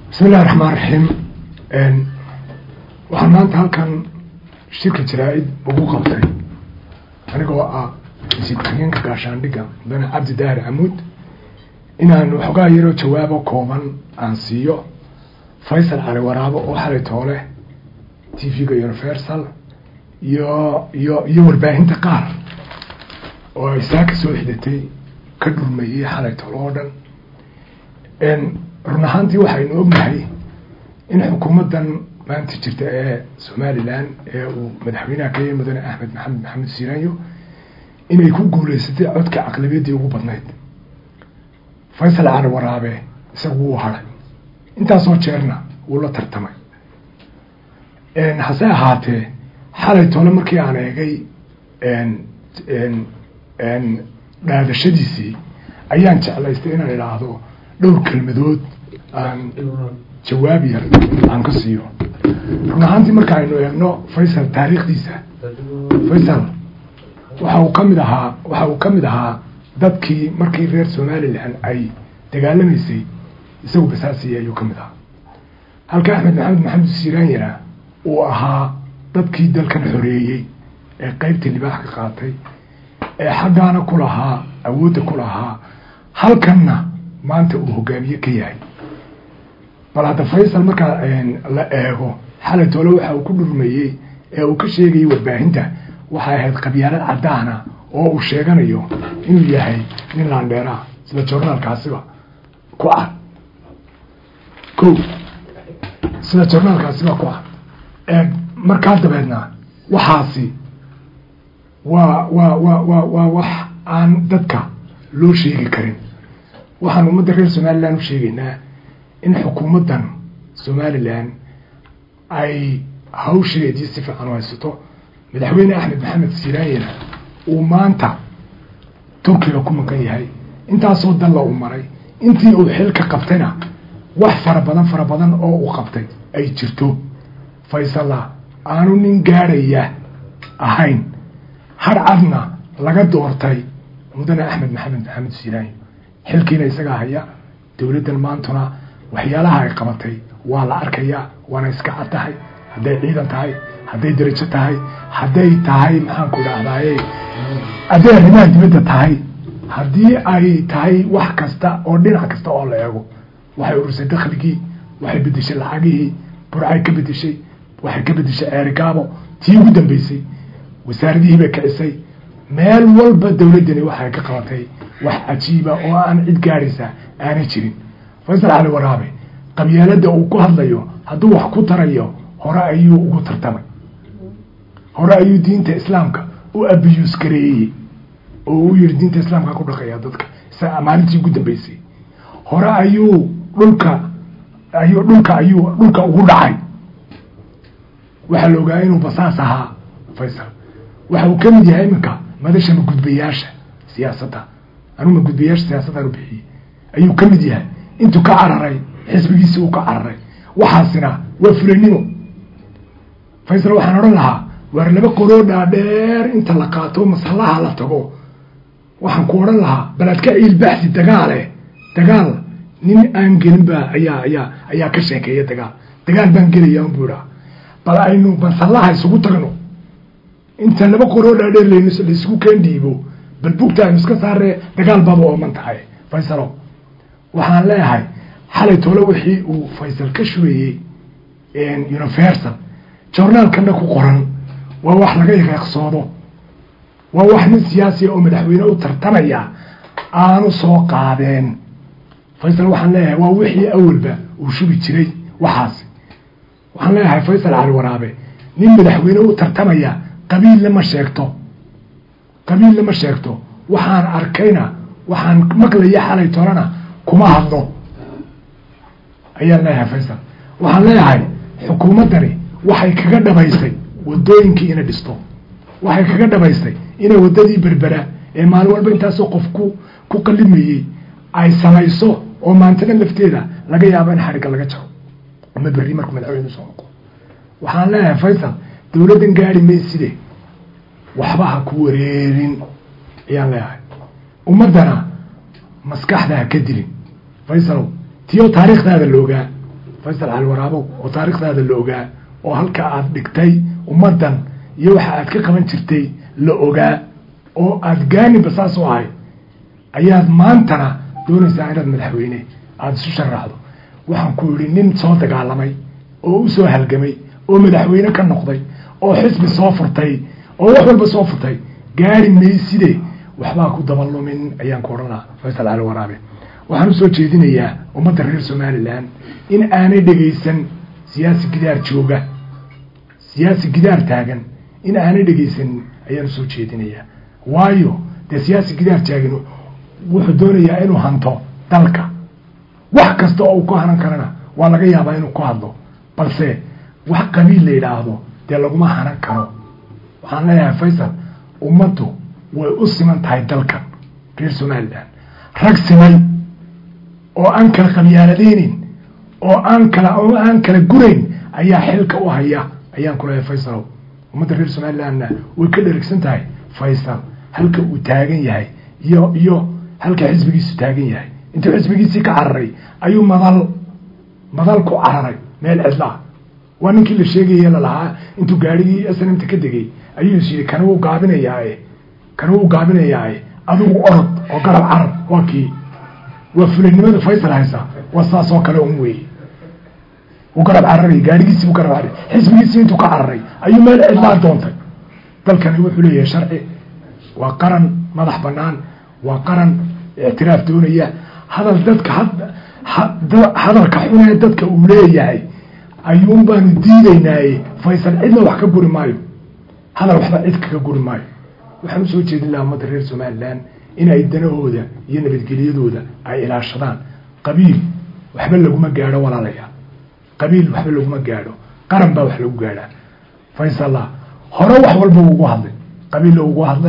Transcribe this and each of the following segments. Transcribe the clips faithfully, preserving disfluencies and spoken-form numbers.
بسم الله الرحمن الرحيم. waxaan maanta halkan shirka jaraa'id ugu qabtay anigoo ah sidkiinka gaashaandhiga mudane cabdi daahir camuud inaan waxoogaa yaroo jawaabo kooban aan siiyo Faysal Cali Waraabo oo xalay toole T V-ga Universal iyo iyo iyo warbaahinta qaar oo ay saaka soo xidatay ka dhurmayay xalay toole oo dhan en run ahaantii waxaynu ognahay in xukuumaddan maanta jirta ee Somaliland ee uu madaxweynaha ka yahay mudane Axmed Maxamed Maxamed Siiraanyo inay ku guuleysatay codka aqlabiyadii ugu badnayd. Faysal Cali Waraabe isagu wuu haray intaasoo jeerna wuu la tartamay. En hase ahaatee xalay toole markii aan eegay en en en dhaadashadiisii ayaan jeclaystay inaan idhaahdo dhowr kelmadood aan jawaab yar aan ka siiyo. run ahaantii marka aynu eegno Faysal taariikhdiisa, Faysal waxa uu ka mid ahaa waxa uu ka mid ahaa dadkii markii reer Somaliland ay dagaalamaysay isagu basaasiyay ayuu ka mid ahaa. halka Axmed Maxamed Maxamed Siiraanyo uu ahaa dadkii dalkan xoreeyay ee qaybta libaax ka qaatay ee xaggaana ku lahaa awoodda ku lahaa halkanna maanta uu hogaamiye ka yahay. bal hadda Faysal marka la eego xalay toole waxa uu ku dhurmayay ee uu ka sheegay warbaahinta waxay ahayd qabyaalad cadaana oo uu sheeganayo inuu yahay nin laandheera sida journalkaasiba ku ah ko sida journalkaasiba ku ah ee markaa dabeedna waxaasi waa waa waa waa waa wax aan dadka loo sheegi karin. waxaan ummadda reer Somaliland u sheegaynaa in xukuumaddan Somaliland ay hawsheedii si fiican u haysato. madaxweyne Axmed Maxamed Siiraanyo uu maanta Turkiga ku maqan yahay intaasoo dal la u maray intii uu xilka qabtayna wax fara badan fara badan oo uu qabtay ay jirto. Faysal aanu nin gaaraya ahayn har adna laga doortay mudane Axmed Maxamed Maxamed Siiraanyo xilkiina isaga haya dawladdan maantuna waxyaalaha ay qabatay waa la arkayaa waana iska cad tahay hadday ciidan tahay hadday darajo tahay hadday tahay maxaan ku dhahdaayey hadday arrimaha dibadda tahay haddii ay tahay wax kasta oo dhinac kasta oo la eego waxay urursay dakhligii waxay bedeshay lacagihii burcay ka bedeshay waxay ka bedeshay ceerigaabo tii ugu dambeysay wasaaradihii bay kicisay meel walba dawladdani waxay ka qabatay wax cajiiba oo aan cid gaaraysa aanay jirin. Faysal Cali Waraabe qabyaaladda uu ku hadlayo hadduu wax ku tarayo hore ayuu ugu tartamay, hore ayuu diinta islaamka u abiyuus gareeyey oo uu yiri diinta islaamka ku dhaqaya dadka saa maalintii ugu dambeysay. hore ayuu dhulka ayuu dhulka ayuu dhulka ugu dhacay. waxa la ogaa inuu basaas ahaa Faysal. waxa uu ka mid yahay iminka madasha gudbiyaasha siyaasadda anu ma gudbiyaasha siyaasadda u bixiyay ayuu ka mid yahay intuu ka cararay xisbigiisa uu ka cararay waxaasina waa fulinimo. Faysal waxaan oran lahaa war laba qorood dheer inta la qaato maslaha la tago waxaan ku oran lahaa balad ka il baxsi dagaale dagaal nin aan gelin ba ayaa ayaa ayaa ka sheekeeyay dagaal dagaal baan gelaya aan buura bal aynu maslaha isugu tagno inta laba qorood dheer leeyno la isugu keendiibo bal bugtaan iska saaree dagaal baba oo man tahay. Faysal waxaan leeyahay xalay toole wixii uu Faysal ka shubayay in Universal journalkana ku qoran waa wax laga yaqaaqsoodo waa wax nin siyaasi oo madaxweyne u tartamaya aanu soo qaadeen. Faysal waxaan leeyahay waa wixii awalba uu shubi jiray waxaas. waxaan leeyahay Faysal Cali Waraabe nin madaxweyne u tartamaya qabiil lama sheegto qabiil lama sheegto waxaan arkayna waxaan maqlayaa xalay toolana kuma hadlo ayaan leeyahay. Faysal waxaan leeyahay xukuumaddani waxay kaga dhabaysay wadooyinkii inay dhisto, waxay kaga dhabaysay inay wadadii berbera ee maalin walba intaasoo qofku ku qalimayay ay samayso oo maantana lafteeda laga yaabo in xariga laga jaro ama berri markuu madaxweynuhu soo noqdo. waxaan leeyahay Faysal dawladdan gaari mayside waxba ha ku wareerin ayaan leeyahay. ummadana maskaxda ka dilin. Faysal tiyo taariikhdaada looga faysal cali waraabo oo taariikhdaada la ogaa oo halka aad dhigtay ummadan iyo waxa aad ka qaban jirtay la ogaa oo aad gaaniba saas u ahay ayaad maantana doonaysaa inaad madaxweyne aad isu sharaxdo waxaan ku yidhi nin soo dagaalamay oo u soo halgamay oo madaxweyne ka noqday oo xisbi soo furtay oo wax walba soo furtay gaari mayside waxbaa ku dabalumin ayaan ku odhan lahaa faysal cali waraabe waxaan usoo jeedinayaa ummadda reer somalilan in aanay dhegaysan siyaasi gidaar jooga siyaasi gidaar taagan in aanay dhegaysan ayaan usoo jeedinayaa waayo dee siyaasi gidaar taagan wuxuu doonayaa inuu hanto dalka wax kasta oo uu ku hanan karana waa laga yaabaa inuu ku hadlo balse wax qabiil la yidhaahdo dee laguma hanan karo waxaan leeyahay faysal ummaddu way u siman tahay dalkan reer somalilan rag simay oo aan kala qabyaaladeynin oo aan kala oo aan kala gurayn ayaa xilka u haya ayaan ku leeyahay faysal ummadda reer somalilandna way ka dherigsan tahay faysal halka uu taagan yahay iyo iyo halka xisbigiisu taagan yahay intuu xisbigiisii ka cararay ayuu madal madal ku cararay meel cidla waa ninkii la sheegayay la lahaa intuu gaarigii snmta ka degay ayuu yiri kana uu gaabinayaa kana uu gaabinayaa adigu orod oo garab carab waa kii waa fulinimada faysal haysa waa saas oo kale un weey uu garab cararay gaarigiisii uu garab cararay xisbigiisii intuu ka cararay ayuu meel cidla doontay dalkani wuxuu leeyahay sharci waa qaran madax banaan waa qaran اعتراف دونية هذا الدك هذا هذا الكحونة الدك أولية أيوم بان ديننا فيصل عندنا وحكي بقول مايو هذا الوحدة عندك كقول مايو وحنا سوي شيء الله ما ترير سمع الآن إن عندنا هو ده ينبي الجليد هو ده أي إلى الشيطان قبيل وحبل له ما جاره ولا عليها قبيل وحبل له ما جاره قرن بوح له جاره فيصل الله هروح والبو واحد قبيل له واحد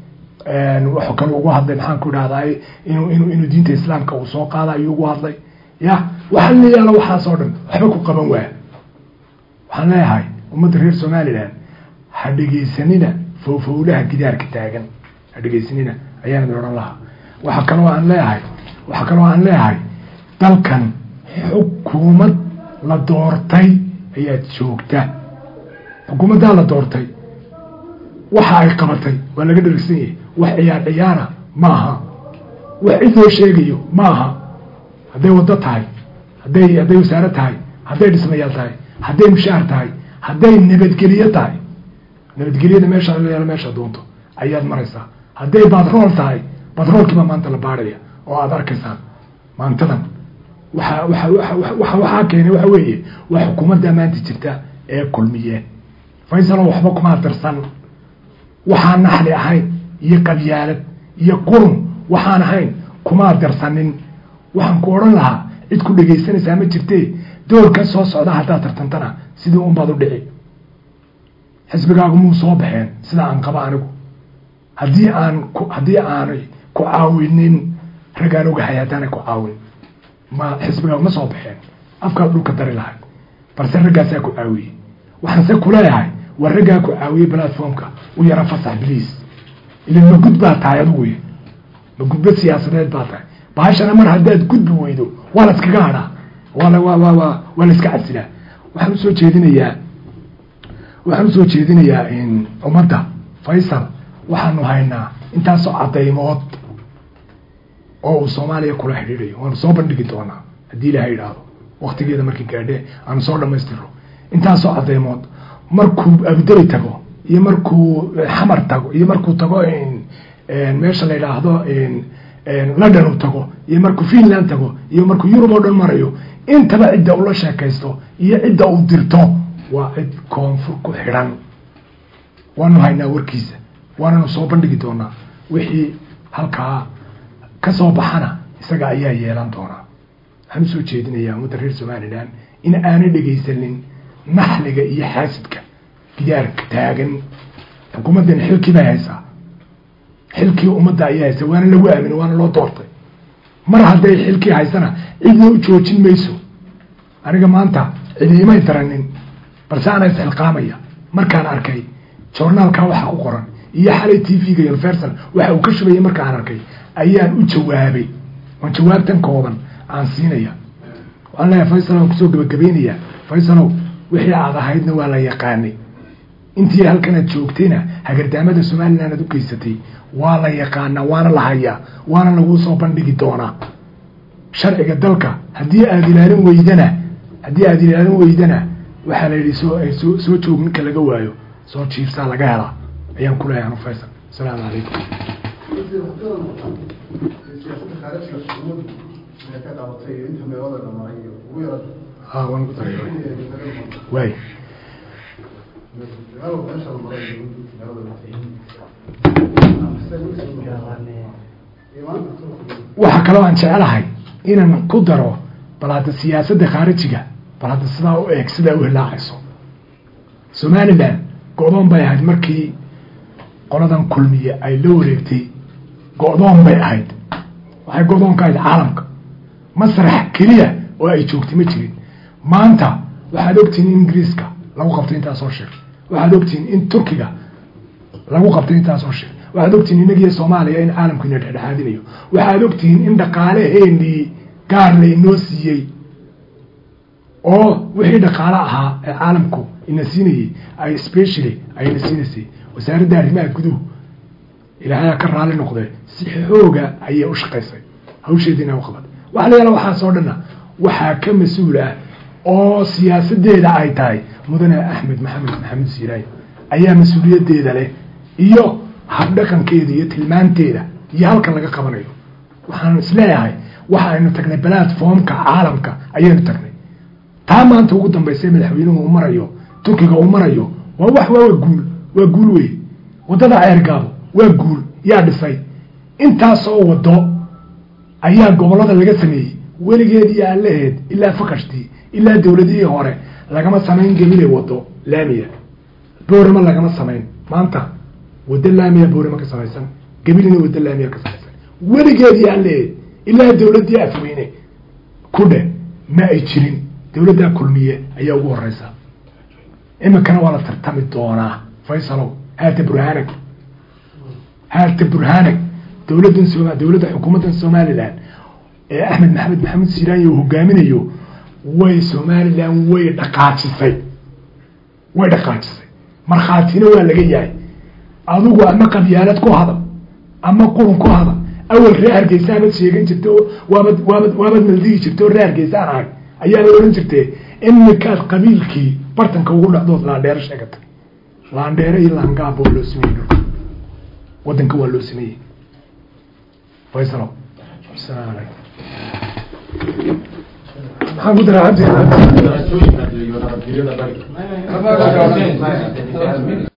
wuxuu kale ugu hadlay maxaan ku dhahday inuu inuu inuu diinta islaamka uu soo qaada ayuu ugu hadlay ya waxaan leeyahay waxa soo dhan waxba ku qaban waa waxaan leeyahay ummadda reer somaliland ha dhegeysanina foofowlaha gidaarka taagan ha dhegeysanina ayaan oran lahaa waxa kale oo aan leeyahay waxa kale oo aan leeyahay dalkan xukuumad la doortay ayaa joogta xukuumadda la doortay waxa ay qabatay waa laga dharagsan yahay wax ciyaar ciyaara maaha wax cid loo sheegayo maaha hadday wado tahay hadday hadday wasaaro tahay hadday dhismayaal tahay hadday mushaar tahay hadday nabadgeliyo tahay nabadgelyada meesha yaalo meesha doonto ayaad maraysaa hadday badrool tahay badroolkiiba maanta la baaraya oo aad arkaysaan maantadan waxa waxa waxa waxa keenay waxa weeye wax xukuumadda maanta jirta ee kulmiyeen faysal waxba kuma tirsan waxaan naxli ahayn iyo qabyaalad iyo qurun waxaan ahayn kuma darsanin waxaan ku oran lahaa cid ku dhageysanaysaa ma jirtee doorkan soo socda hadaa tartantana sidii uun baad u dhici xisbigaagu muu soo baxeen sida aan qaba anigu haddii aan haddii aanay ku caawinin ragaan ogahay haddaanay ku caawin ma xisbigaagu ma soo baxeen afkaad dhulka dari lahayd balse raggaasaa ku caawiyey waxaan se kuleeyahay warragaa ku caawiyey platformka u yara fasax bliis ilan ma gud baa tahay adugu wey ma gudba siyaasadeed baa tahay bahashana mar haddaad gudbi weydo waa la iskaga hadhaa waa la waa waa waa waa la iska casilaa waxaan usoo jeedinayaa waxaan usoo jeedinayaa in ummadda faysal waxaanu haynaa intaasoo cadaymood oo uu soomaaliya kula xidhiidhayo waanu soo bandhigi doonaa haddii ilaahay idhaahdo waktigeeda markii gaadhe aanu soo dhammaystiro intaasoo cadaymood markuu abdari tago iyo markuu xamar tago iyo markuu tago meesha la yidhaahdo london uu tago iyo markuu finland tago iyo markuu yurub oo dhan marayo intaba cidda ula sheekaysto iyo cidda uu dirto waa cid koonfur ku xidhan waanu haynaa warkiisa waananu soo bandhigi doonaa wixii halkaa ka soo baxana isaga ayaa yeelan doonaa waxaan usoo jeedinayaa ummadda reer somaliland in aanay dhegaysanin naxliga iyo xaasidka gidaarka taagan xukuumaddan xilkii bay haysaa xilkii ummadda ayaa haysa waana lagu aamino waana loo doortay mar hadday xilkii haysana cidna u joojin mayso aniga maanta cidiimay daranin balse ana isxilqaamaya markaan arkay joornaalkaa waxa ku qoran iyo xalay t v-ga universal waxa uu ka shubayay markaan arkay ayaan u jawaabay waan jawaabtan kooban aan siinaya waxaan leeyahay faysalow kusoo gabagabeynaya faysalow wixii aad ahaydna waa la yaqaanay intii halkan aad joogtayna hagardaamada somaliland aad u geysatay waa la yaqaanaa waana la hayaa waana laguu soo bandhigi doonaa sharciga dalka haddii aad ilaalin weydana haddii aad ilaalin weydana waxaa la yidhi soo soo soo joog ninka laga waayo soo jiifsaa laga helaa ayaan ku leeyahay anu faysal asalaamu calaykum ها وين قلت لك واي waxa kale oo aan jecelahay inaan ku daro balaada siyaasadda khaarijiga balaada sidaa u eeg sidaa u hilaacayso Somaliland go'doon bay ahayd markii qoladan kulmiye ay la wareegtay go'doon bay ahayd waxay go'doon ka ahayd caalamka masrax keliya oo ay joogtay ma jirin maanta waxaad ogtiin in Ingiriiska lagu qabtay intaas oo shir waxaad ogtiin in Turkiga lagu qabtay intaas oo shir waxaad ogtiin in inagiyo Soomaaliya in caalamku inay dhexdhexaadinayo waxaad ogtiin in dhaqaalaheennii gaar la inoo siiyey oo wixii dhaqaale ahaa ee caalamku ina siinayay ay especially ay ina siinaysay wasaaradda arrimaha guduhu ilaahay ka raali noqday si xooga ayay u shaqaysay hawsheedina u qabad waxa la yiraahdo waxa soo dhana waxa ka mas'uul ah oo siyaasadeeda ay tahay mudane Axmed Maxamed Maxamed Siiraay ayaa mas'uuliyadeeda leh iyo habdhaqankeeda iyo tilmaanteeda iyo halka laga qabanayo waxaan isleeyahay waxa aynu tagnay platformka caalamka ayaynu tagnay taa maanta ugu dambeysay madaxweynuhu uu marayo Turkiga uu marayo waa wax waa guul waa guul weey wadada ceergaabo waa guul yaa dhisay intaas oo wado ayaa gobolada laga sameeyay weligeed iyo allaheed ilaa fakashtii ilaa dawladii hore lagama sameyn gabilay wado laamiya boorama lagama sameyn maanta wada laamiya boorama ka samaysan gabilina wada laamiya ka samaysan weligeed iyo allaheed ilaa dawladii afweyne kudhe ma ay jirin dawladda kulmiye ayaa ugu horeysa imikana waa la tartami doonaa faysalow haata burhaanag haata burhaanag dawladdan Soomaaliya dawladda xukuumadda Somaliland ee Axmed Maxamed Maxamed Siiraay uu hogaaminayo way Somaliland way dhaqaajisay way dhaqaajisay marxaatina waa laga yahay adigu ama qabyaalad ku hada ama qurun ku hada awal reer Hargeysa ma sheegan jirto waabad waabad waabad maldigi jirto reer Hargeysa aan ayaa la oran jirtay in mikaad qabiilkii bartanka ugu dhacdo la dheer sheegatay la dheer iyo langaabo loo sameeyo wadanka waa loo sameeyay faysalo السلام عليكم محمد العبد